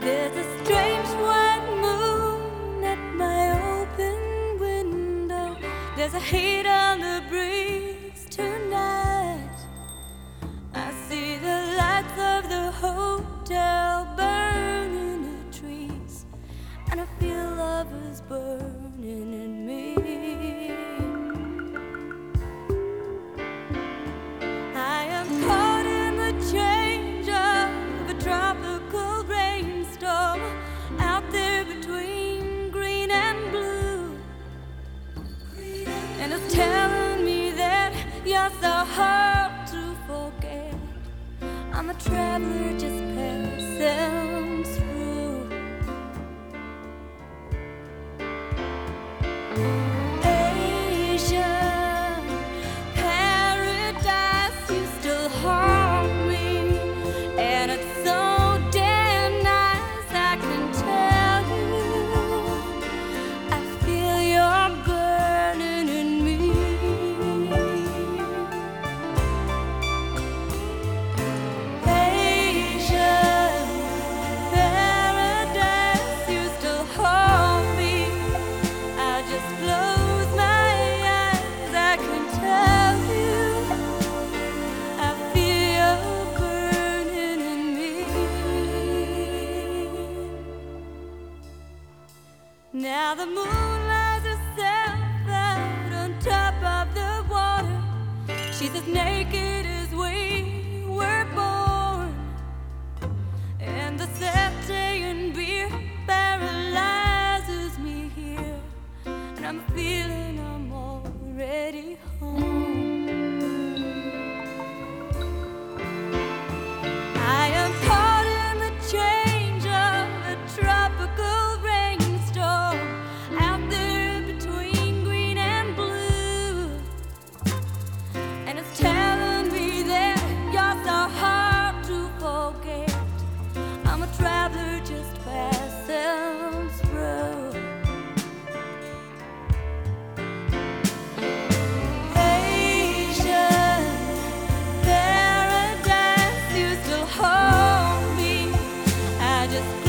There's a strange white moon at my open window. There's a heat on the breeze tonight. I see the lights of the hotel burning the trees, and I feel lovers burning in me. I am caught in the change of a tropical rainstorm, out there between green and blue. And it's telling me that you're so hard to forget. I'm a traveler just passing through. Asia, paradise, you still haunt me, and it's so damn nice, I can tell you. I feel you're burning in me. Asia, paradise, you still haunt me. I just close my eyes, I can tell you. I feel you're burning in me. Now the moon lies herself out on top of the water. She's as naked as we were born, and the Septian beer paralyzes me here, and I'm feeling I'm already home. I am caught in the change of a tropical rainstorm, out there between green and blue. And it's telling me that you're so hard to forget. I'm a traveler just passing through. Asia, paradise, you still hold me. I just